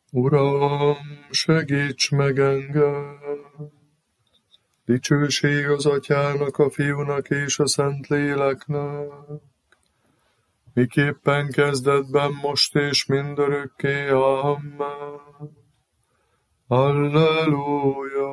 Uram, segíts meg engem! Dicsőség az Atyának, a Fiúnak és a Szentléleknek, miképpen kezdetben, most és mindörökké. Amen. Halleluja!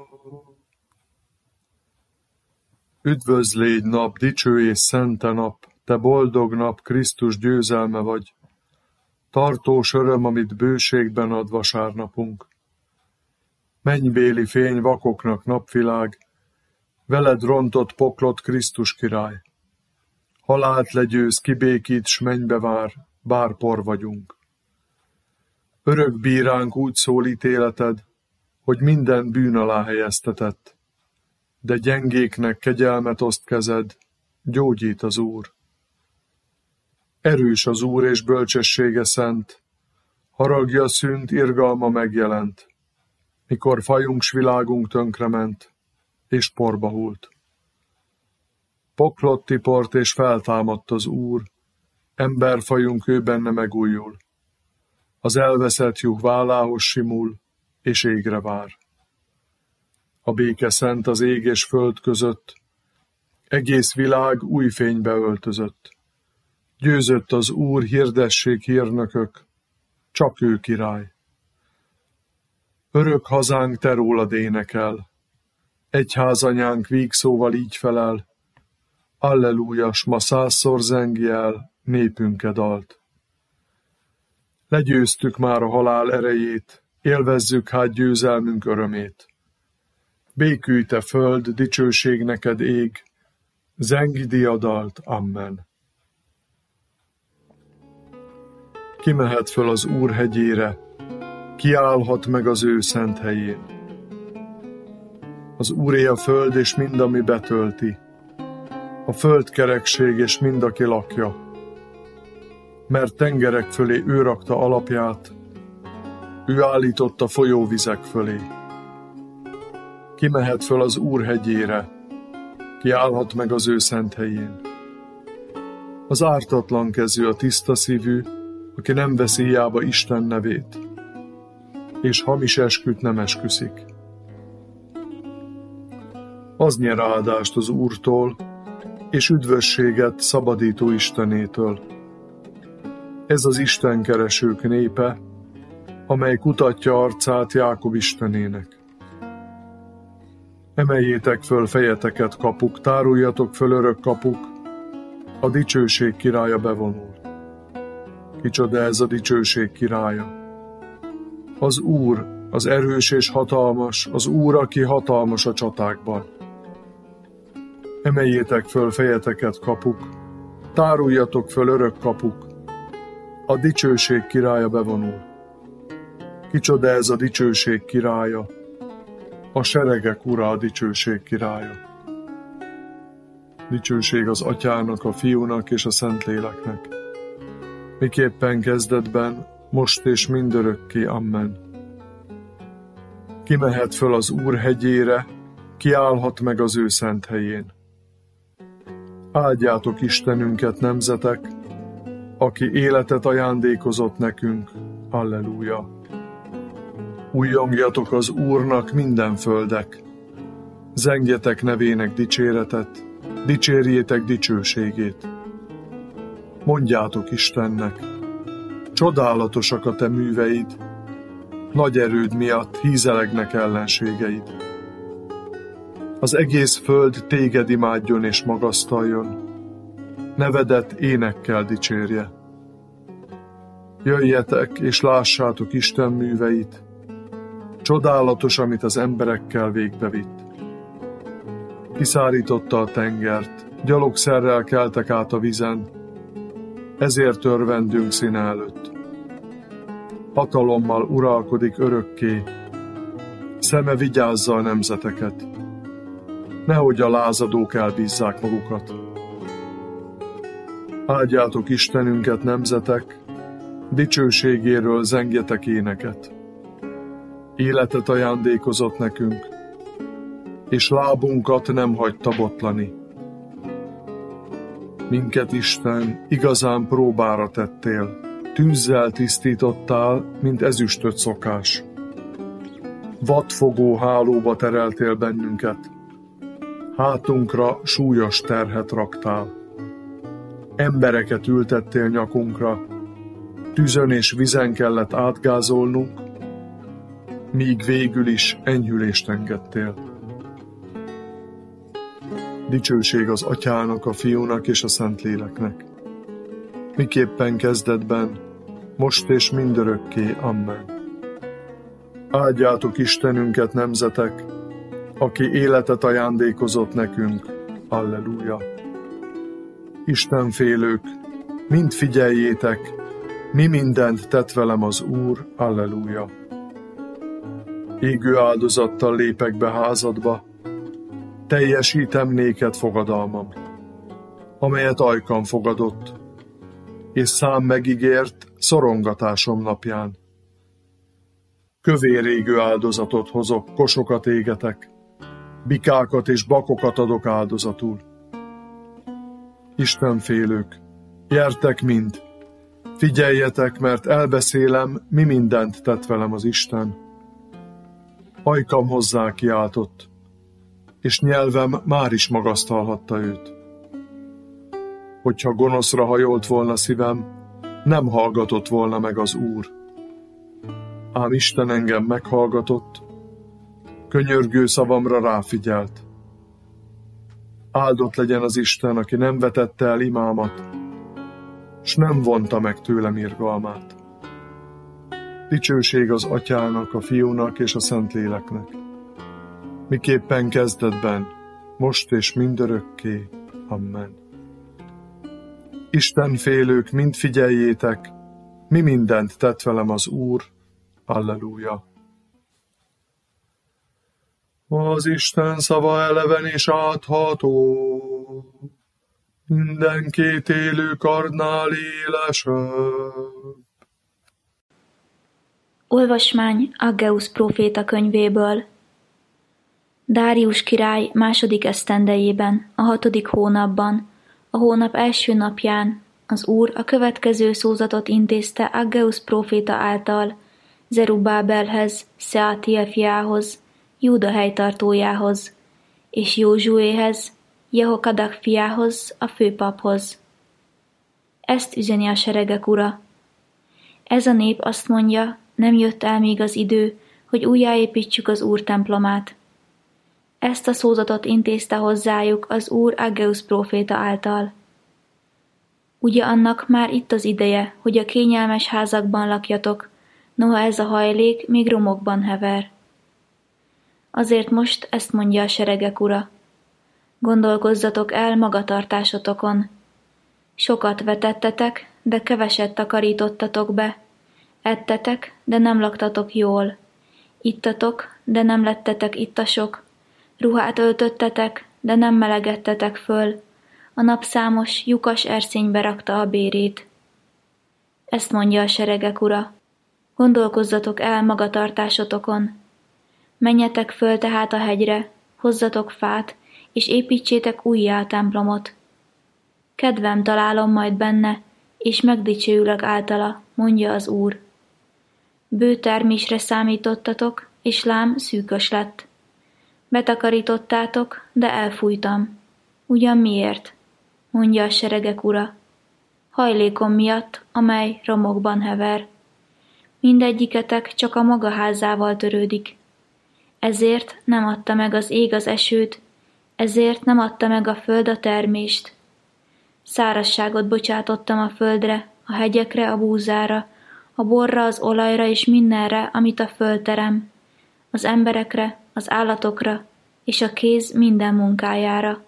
Üdvözlégy nap, dicső és szente nap, te boldog nap, Krisztus győzelme vagy. Tartós öröm, amit bőségben ad vasárnapunk. Mennybéli fény vakoknak napvilág, veled rontott poklot Krisztus király. Halált legyőz, kibékít, s mennybe vár, bár por vagyunk. Örök bíránk úgy szól ítéleted, hogy minden bűn alá helyeztetett, de gyengéknek kegyelmet oszt kezed, gyógyít az Úr. Erős az Úr és bölcsessége szent, haragja szűnt, irgalma megjelent, mikor fajunk s világunk tönkrement, és porba hult. Poklot tiport és feltámadt az Úr, emberfajunk ő benne megújul. Az elveszett juh vállához simul, és égre vár. A béke szent az ég és föld között, egész világ új fénybe öltözött. Győzött az Úr, hirdessék hírnökök, csak ő király. Örök hazánk te rólad énekel, egyházanyánk vígszóval így felel, Alleluja, s ma 100-szor zengi el népünke dalt. Legyőztük már a halál erejét, élvezzük hát győzelmünk örömét. Békülj te föld, dicsőség neked ég, zengi diadalt, amen. Kimehet föl az Úr hegyére, kiállhat meg az ő szent helyén. Az Úré a föld és mind, ami betölti, a földkerekség és mind, aki lakja. Mert tengerek fölé ő rakta alapját, ő állította folyóvizek fölé. Kimehet föl az Úr hegyére, kiállhat meg az ő szent helyén. Az ártatlan kezű, a tiszta szívű, aki nem veszi hiába Isten nevét, és hamis esküt nem esküszik. Az nyer áldást az Úrtól, és üdvösséget szabadító Istenétől. Ez az istenkeresők népe, amely kutatja arcát Jákob Istenének. Emeljétek föl fejeteket, kapuk, táruljatok föl, örök kapuk, a dicsőség királya bevonul. Kicsoda ez a dicsőség királya? Az Úr, az erős és hatalmas, az Úr, aki hatalmas a csatákban. Emeljétek föl fejeteket, kapuk, táruljatok föl, örök kapuk, a dicsőség királya bevonul. Kicsoda ez a dicsőség királya? A seregek ura, a dicsőség királya. Dicsőség az Atyának, a Fiúnak és a Szentléleknek, miképpen kezdetben, most és mindörökké. Amen. Kimehet föl az Úr hegyére, kiállhat meg az ő szent helyén. Áldjátok Istenünket, nemzetek, aki életet ajándékozott nekünk. Alleluja! Újjongjatok az Úrnak minden földek, zengjetek nevének dicséretet, dicsérjétek dicsőségét. Mondjátok Istennek, csodálatosak a te műveid, nagy erőd miatt hízelegnek ellenségeid. Az egész föld téged imádjon és magasztaljon, nevedet énekkel dicsérje. Jöjjetek és lássátok Isten műveit, csodálatos, amit az emberekkel végbevitt. Kiszárította a tengert, gyalogszerrel keltek át a vizen, ezért örvendünk színe előtt. Hatalommal uralkodik örökké, szeme vigyázza a nemzeteket, nehogy a lázadók elbízzák magukat. Áldjátok Istenünket, nemzetek, dicsőségéről zengjetek éneket. Életet ajándékozott nekünk, és lábunkat nem hagyta botlani. Minket, Isten, igazán próbára tettél, tűzzel tisztítottál, mint ezüstöt szokás. Vadfogó hálóba tereltél bennünket, hátunkra súlyos terhet raktál. Embereket ültettél nyakunkra, tüzön és vizen kellett átgázolnunk, míg végül is enyhülést engedtél. Dicsőség az Atyának, a Fiúnak és a Szentléleknek, miképpen kezdetben, most és mindörökké. Amen. Áldjátok Istenünket, nemzetek, aki életet ajándékozott nekünk. Alleluja. Istenfélők, mind figyeljétek, mi mindent tett velem az Úr. Alleluja. Égő áldozattal lépek be házadba, teljesítem néked fogadalmam, amelyet ajkam fogadott, és szám megígért szorongatásom napján. Kövér égő áldozatot hozok, kosokat égetek, bikákat és bakokat adok áldozatul. Istenfélők, gyertek mind, figyeljetek, mert elbeszélem, mi mindent tett velem az Isten. Ajkam hozzá kiáltott, és nyelvem már is magasztalhatta őt. Hogyha gonoszra hajolt volna szívem, nem hallgatott volna meg az Úr. Ám Isten engem meghallgatott, könyörgő szavamra ráfigyelt. Áldott legyen az Isten, aki nem vetette el imámat, s nem vonta meg tőlem irgalmát. Dicsőség az Atyának, a Fiúnak és a Szentléleknek, miképpen kezdetben, most és mindörökké. Amen. Istenfélők, mind figyeljétek, mi mindent tett velem az Úr. Alleluja. Az Isten szava eleven és átható, minden két élő karnál élesebb. Olvasmány Aggeusz próféta könyvéből. Dárius király második esztendejében, a 6. hónapban, a hónap első napján az Úr a következő szózatot intézte Aggeusz próféta által Zerubábelhez, Szealtiel fiához, Júda helytartójához, és Józsuéhez, Jehokadak fiához, a főpaphoz. Ezt üzeni a seregek ura. Ez a nép azt mondja, nem jött el még az idő, hogy újjáépítsük az Úr templomát. Ezt a szózatot intézte hozzájuk az Úr Aggeusz próféta által. Ugye annak már itt az ideje, hogy a kényelmes házakban lakjatok, noha ez a hajlék még romokban hever. Azért most ezt mondja a seregek ura. Gondolkozzatok el magatartásotokon. Sokat vetettetek, de keveset takarítottatok be. Ettetek, de nem laktatok jól. Ittatok, de nem lettetek ittasok. Ruhát öltöttetek, de nem melegedtetek föl. A napszámos, lyukas erszénybe rakta a bérét. Ezt mondja a seregek ura. Gondolkozzatok el magatartásotokon. Menjetek föl tehát a hegyre, hozzatok fát, és építsétek újjá a templomot. Kedvem találom majd benne, és megdicsőülök általa, mondja az Úr. Bő termésre számítottatok, és lám szűkös lett. Betakarítottátok, de elfújtam. Ugyan miért? Mondja a seregek ura. Hajlékom miatt, amely romokban hever. Mindegyiketek csak a maga házával törődik. Ezért nem adta meg az ég az esőt, ezért nem adta meg a föld a termést. Szárazságot bocsátottam a földre, a hegyekre, a búzára, a borra, az olajra és mindenre, amit a föld terem, az emberekre, az állatokra és a kéz minden munkájára.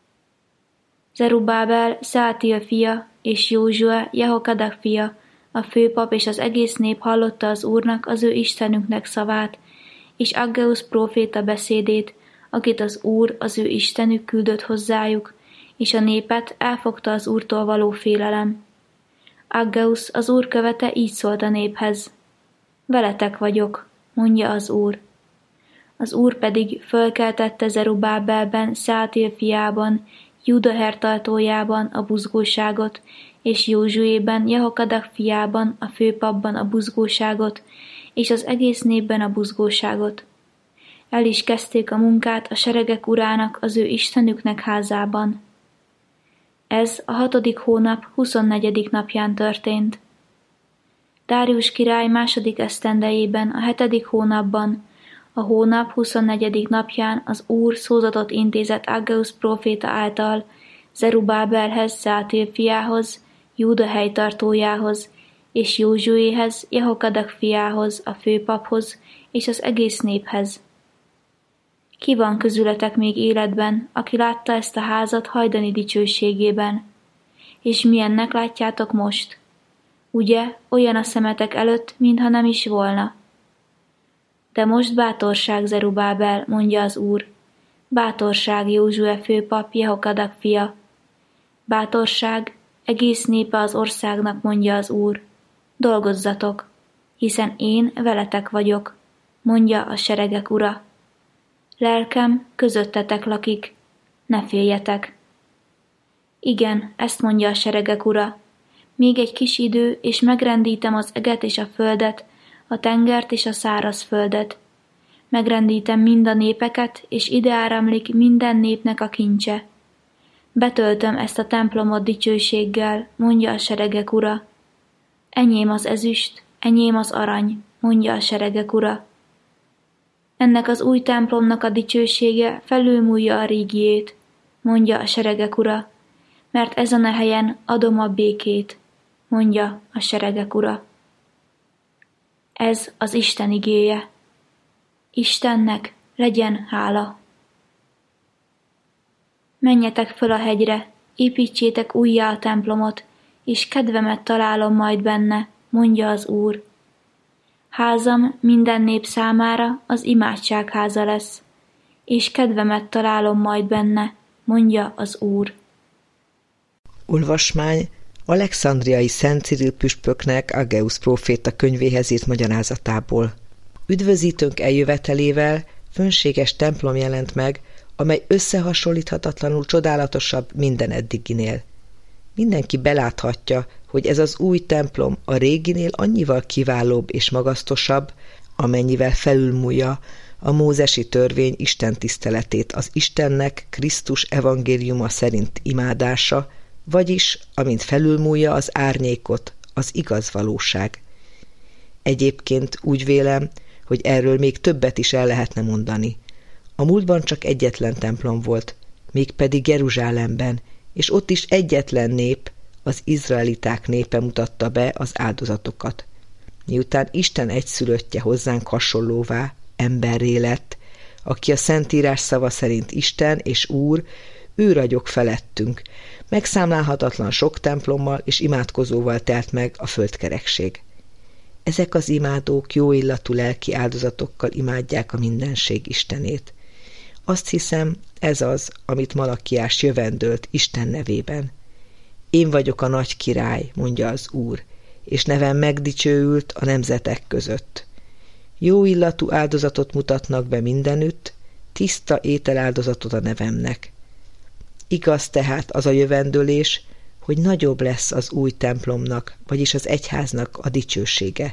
Zerubábel, Szealtiel fia, és Józsue, Jehokadak fia, a főpap és az egész nép hallotta az Úrnak, az ő Istenüknek szavát, és Aggeusz próféta beszédét, akit az Úr, az ő Istenük küldött hozzájuk, és a népet elfogta az Úrtól való félelem. Aggeusz, az Úr követe, így szólt a néphez. Veletek vagyok, mondja az Úr. Az Úr pedig fölkeltette Zerubábelben, Szealtiel fiában, Júda helytartójában a buzgóságot, és Józsuében, Jehokadak fiában, a főpapban a buzgóságot, és az egész népben a buzgóságot. El is kezdték a munkát a seregek urának, az ő istenüknek házában. Ez a 6. hónap 24. napján történt. Dárius király 2. esztendejében, a 7. hónapban, a hónap 24. napján az Úr szózatot intézett Aggeusz próféta által Zerubábelhez, Szealtiel fiához, Júda helytartójához, és Józsuéhez, Jehokadak fiához, a főpaphoz, és az egész néphez. Ki van közületek még életben, aki látta ezt a házat hajdani dicsőségében? És milyennek látjátok most? Ugye, olyan a szemetek előtt, mintha nem is volna. De most bátorság, Zerubábel, mondja az Úr. Bátorság, Józsue főpap, Jehokadak fia. Bátorság, egész népe az országnak, mondja az Úr. Dolgozzatok, hiszen én veletek vagyok, mondja a seregek ura. Lelkem közöttetek lakik, ne féljetek. Igen, ezt mondja a seregek ura. Még egy kis idő, és megrendítem az eget és a földet, a tengert és a szárazföldet. Megrendítem mind a népeket, és ide áramlik minden népnek a kincse. Betöltöm ezt a templomot dicsőséggel, mondja a seregek ura. Enyém az ezüst, enyém az arany, mondja a seregek ura. Ennek az új templomnak a dicsősége felülmúlja a régiét, mondja a seregek ura, mert ezen a helyen adom a békét, mondja a seregek ura. Ez az Isten igéje. Istennek legyen hála. Menjetek föl a hegyre, építsétek újjá a templomot, és kedvemet találom majd benne, mondja az Úr. Házam minden nép számára az imádságháza lesz, és kedvemet találom majd benne, mondja az Úr. Olvasmány Alexandriai Szent Cyril püspöknek Aggeusz próféta könyvéhez írt magyarázatából. Üdvözítőnk eljövetelével fönséges templom jelent meg, amely összehasonlíthatatlanul csodálatosabb minden eddiginél. Mindenki beláthatja, hogy ez az új templom a réginél annyival kiválóbb és magasztosabb, amennyivel felülmúlja a mózesi törvény istentiszteletét, az Istennek Krisztus evangéliuma szerint imádása, vagyis amint felülmúlja az árnyékot, az igaz valóság. Egyébként úgy vélem, hogy erről még többet is el lehetne mondani. A múltban csak egyetlen templom volt, mégpedig Jeruzsálemben, és ott is egyetlen nép, az izraeliták népe mutatta be az áldozatokat. Miután Isten egyszülöttje hozzánk hasonlóvá, emberré lett, aki a Szentírás szava szerint Isten és Úr, ő ragyog felettünk, megszámlálhatatlan sok templommal és imádkozóval telt meg a földkerekség. Ezek az imádók jó illatú lelki áldozatokkal imádják a mindenség Istenét. Azt hiszem, ez az, amit Malakiás jövendölt Isten nevében. Én vagyok a nagy király, mondja az Úr, és nevem megdicsőült a nemzetek között. Jó illatú áldozatot mutatnak be mindenütt, tiszta ételáldozatot a nevemnek. Igaz tehát az a jövendőlés, hogy nagyobb lesz az új templomnak, vagyis az egyháznak a dicsősége.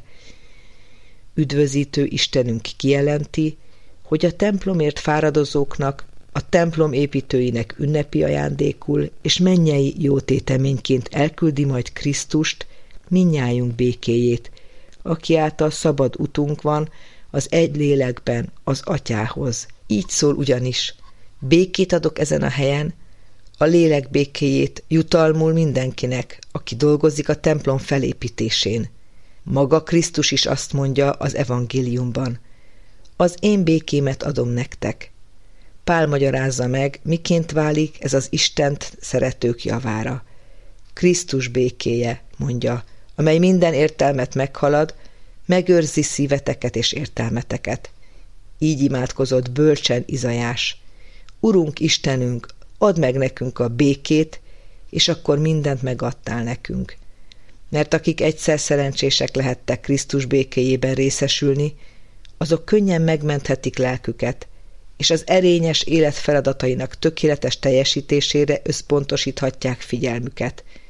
Üdvözítő Istenünk kijelenti, hogy a templomért fáradozóknak, a templom építőinek ünnepi ajándékul és mennyei jótéteményként elküldi majd Krisztust, mindnyájunk békéjét, aki által szabad utunk van az egy lélekben az Atyához. Így szól ugyanis: békét adok ezen a helyen, a lélek békéjét jutalmul mindenkinek, aki dolgozik a templom felépítésén. Maga Krisztus is azt mondja az evangéliumban: az én békémet adom nektek. Pál magyarázza meg, miként válik ez az Istent szeretők javára. Krisztus békéje, mondja, amely minden értelmet meghalad, megőrzi szíveteket és értelmeteket. Így imádkozott bölcsen Izajás: Urunk Istenünk, add meg nekünk a békét, és akkor mindent megadtál nekünk. Mert akik egyszer szerencsések lehettek Krisztus békéjében részesülni, azok könnyen megmenthetik lelküket, és az erényes élet feladatainak tökéletes teljesítésére összpontosíthatják figyelmüket.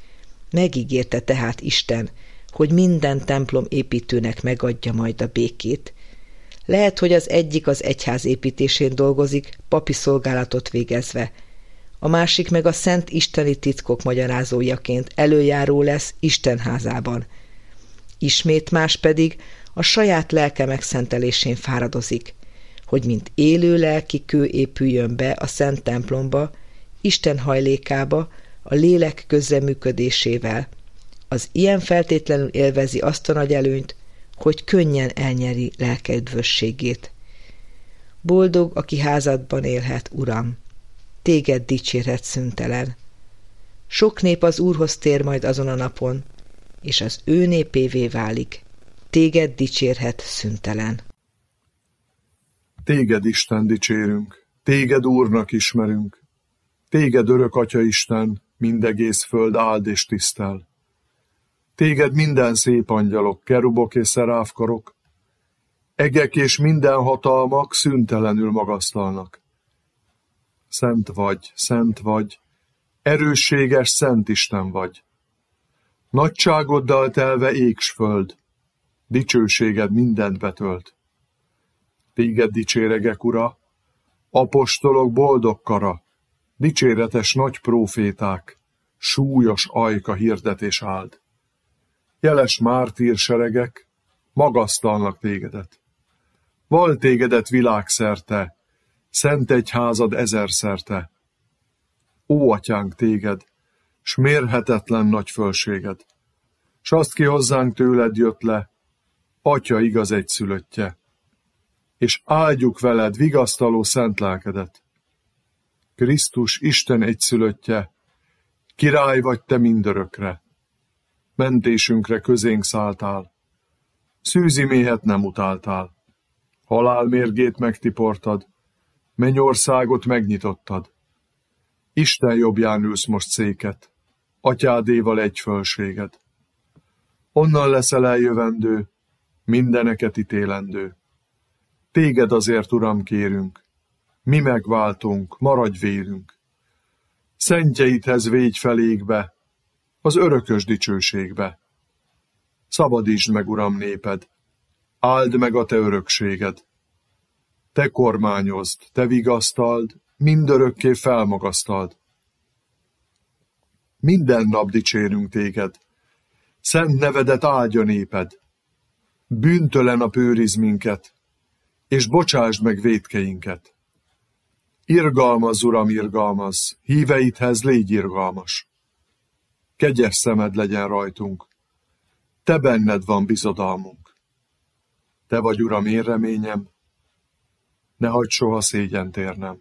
Megígérte tehát Isten, hogy minden templom építőnek megadja majd a békét. Lehet, hogy az egyik az egyház építésén dolgozik, papi szolgálatot végezve, a másik meg a szent isteni titkok magyarázójaként előjáró lesz Isten házában. Ismét más pedig a saját lelke megszentelésén fáradozik, hogy mint élő lelki kő épüljön be a szent templomba, Isten hajlékába, a lélek közreműködésével. Az ilyen feltétlenül élvezi azt a nagy előnyt, hogy könnyen elnyeri lelke üdvösségét. Boldog, aki házadban élhet, Uram! Téged dicsérhet szüntelen. Sok nép az Úrhoz tér majd azon a napon, és az ő népévé válik. Téged dicsérhet szüntelen. Téged, Isten, dicsérünk, téged Úrnak ismerünk. Téged, örök Atya Isten, mindegész föld áld és tisztel. Téged minden szép angyalok, kerubok és szeráfkarok, egek és minden hatalmak szüntelenül magasztalnak. Szent vagy, erősséges Szent Isten vagy. Nagyságoddal telve ég s föld, dicsőséged mindent betölt. Téged dicséregek, Ura, apostolok boldog kara, dicséretes nagy próféták, súlyos ajka hirdetés áld. Jeles mártír seregek magasztalnak tégedet. Val tégedet világszerte, szent egyházad ezerszerte. Ó, atyánk, téged, s mérhetetlen nagy fölséged, s azt ki hozzánk tőled jött le, Atya igaz egyszülöttje, és áldjuk veled vigasztaló szent lelkedet. Krisztus Isten egyszülöttje, király vagy te mindörökre, mentésünkre közénk szálltál, szűzi méhet nem utáltál, halál mérgét megtiportad, mennyországot megnyitottad. Isten jobbján ülsz most széket, atyádéval egy fölséged. Onnan leszel eljövendő, mindeneket ítélendő. Téged azért, Uram, kérünk, mi megváltunk, maradj vérünk. Szentjeidhez végy felékbe, az örökös dicsőségbe. Szabadítsd meg, Uram, néped, áld meg a te örökséged. Te kormányozd, te vigasztald, mindörökké felmagasztald. Minden nap dicsérünk téged, szent nevedet áldja néped. Bűntelen a őrizd minket, és bocsásd meg vétkeinket. Irgalmazz, Uram, irgalmazz, híveidhez légy irgalmas. Kegyes szemed legyen rajtunk, te benned van bizodalmunk. Te vagy, Uram, én reményem, ne hagyd soha szégyent érnem.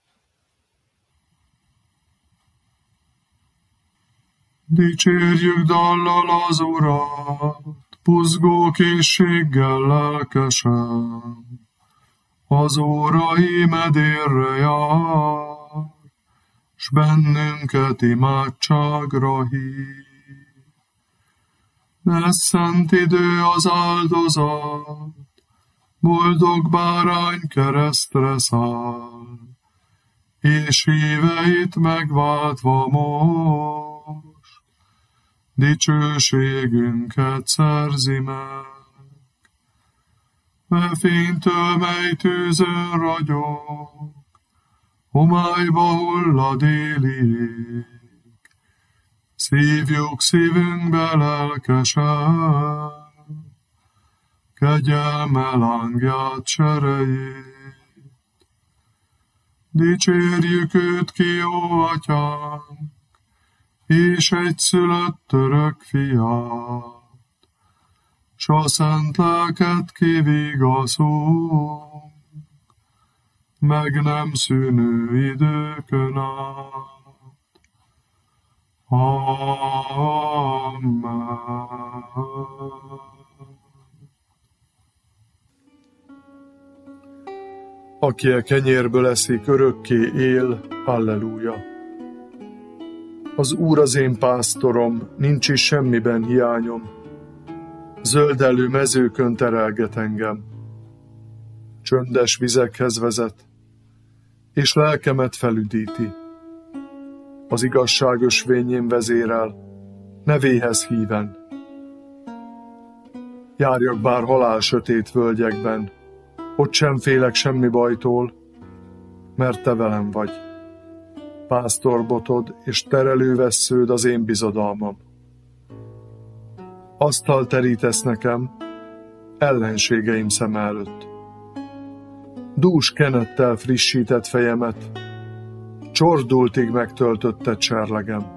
Dicsérjük dallal az Urat, buzgó készséggel lelkesen. Az óra ímedérre jár, s bennünket imádságra hív. Lesz szent idő az áldozat, boldog bárány keresztre száll, és híveit megváltva most, dicsőségünket szerzi meg. Fénytől, mely tűzön ragyog, homályba hullad éli ég. Szívjuk szívünkbe lelkesen, kegyelme lángját serejét. Dicsérjük őt ki, jó atyánk, és egyszülött örök fiát, s a szent lelket kivigaszunk, meg nem szűnő időkön át. Amen. Aki a kenyérből eszik, örökké él, halleluja. Az Úr az én pásztorom, nincs is semmiben hiányom. Zöldelő mezőkön terelget engem. Csöndes vizekhez vezet, és lelkemet felüdíti. Az igazság ösvényén vezérel, nevéhez híven. Járjak bár halál sötét völgyekben, ott sem félek semmi bajtól, mert te velem vagy. Pásztorbotod és terelővessződ az én bizodalmam. Asztalt terítesz nekem, ellenségeim szem előtt. Dús kenettel frissített fejemet, csordultig megtöltötted serlegem.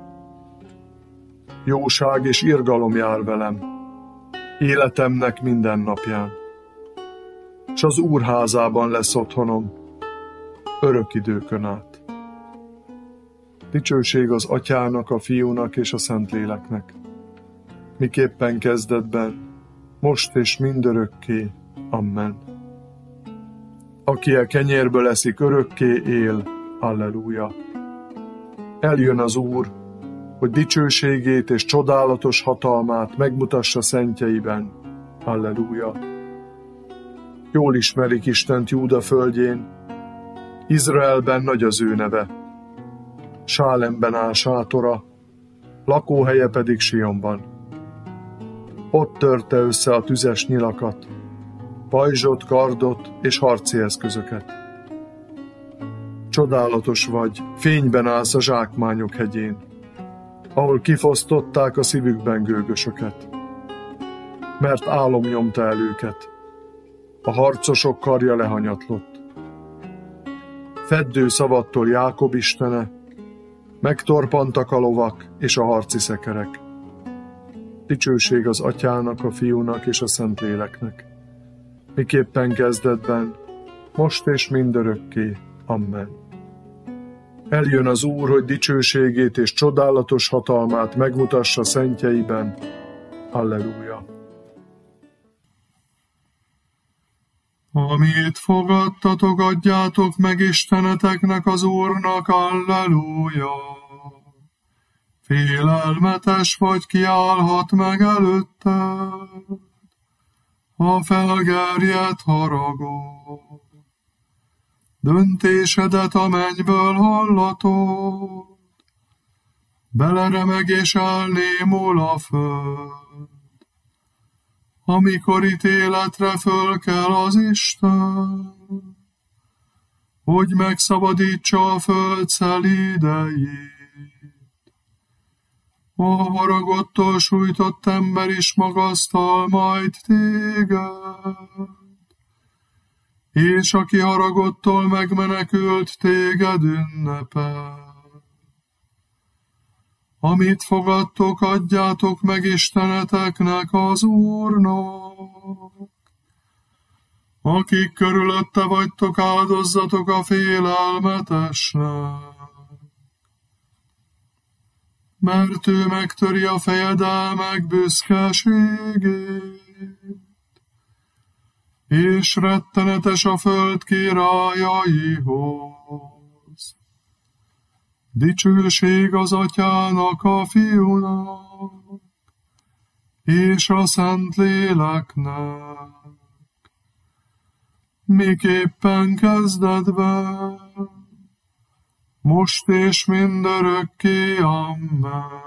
Jóság és irgalom jár velem, életemnek minden napján. S az Úr házában lesz otthonom, örök időkön át. Dicsőség az Atyának, a Fiúnak és a Szentléleknek, miképpen kezdetben, most és mindörökké. Amen. Aki a kenyérből eszik, örökké él. Alleluja. Eljön az Úr, hogy dicsőségét és csodálatos hatalmát megmutassa szentjeiben. Alleluja. Jól ismerik Istent Júda földjén, Izraelben nagy az ő neve. Sálemben áll sátora, lakóhelye pedig Sionban. Ott törte össze a tüzes nyilakat, pajzsot, kardot és harci eszközöket. Csodálatos vagy, fényben állsz a zsákmányok hegyén, ahol kifosztották a szívükben gőgösöket. Mert álom nyomta el őket, a harcosok karja lehanyatlott. Feddő szavattól Jákob istene, megtorpantak a lovak és a harci szekerek. Dicsőség az Atyának, a Fiúnak és a Szentléleknek, miképpen kezdetben, most és mindörökké. Amen. Eljön az Úr, hogy dicsőségét és csodálatos hatalmát megmutassa szentjeiben. Alleluja. Amit fogadtatok, adjátok meg Isteneteknek, az Úrnak. Alleluja. Félelmetes vagy, kiállhat meg előtted a felgerjedt haragot. Döntésedet a mennyből hallatod, beleremeg és elnémul a föld. Amikor ítéletre föl kell az Isten, hogy megszabadítsa a föld szelídeit. A haragottól sújtott ember is magasztal majd téged, és aki haragottól megmenekült, téged ünnepel. Amit fogadtok, adjátok meg Isteneteknek, az Úrnak. Akik körülötte vagytok, áldozzatok a félelmetesnek. Mert ő megtöri a fejedelmek büszkeségét, és rettenetes a föld királyaihoz. Dicsőség az Atyának, a Fiúnak, és a Szentléleknek, miképpen kezdetben, most és mindörökké. Amen.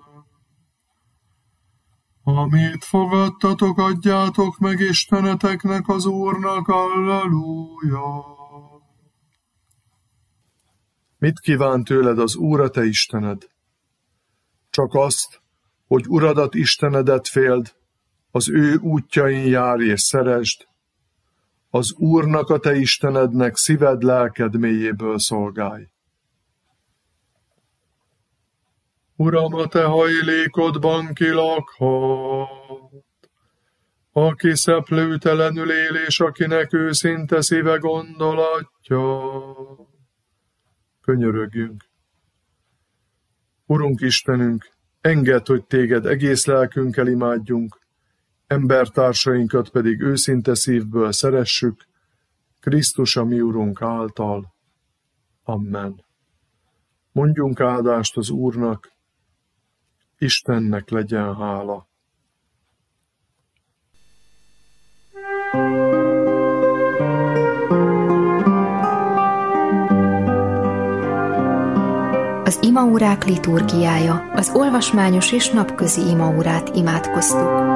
Amit fogadtatok, adjátok meg Isteneteknek, az Úrnak. Alleluja. Mit kíván tőled az Úr, a te Istened? Csak azt, hogy Uradat, Istenedet féld, az ő útjain járj és szeresd, az Úrnak, a te Istenednek szíved, lelked mélyéből szolgálj. Uram, a te hajlékodban ki lakhat, aki szeplőtelenül él, és akinek őszinte szíve gondolatja. Könyörögjünk. Urunk Istenünk, engedd, hogy téged egész lelkünkkel imádjunk, embertársainkat pedig őszinte szívből szeressük, Krisztus a mi Urunk által. Amen. Mondjunk áldást az Úrnak, Istennek legyen hála. Az ima Imaórák liturgiája, az olvasmányos és napközi imaórát imádkoztuk.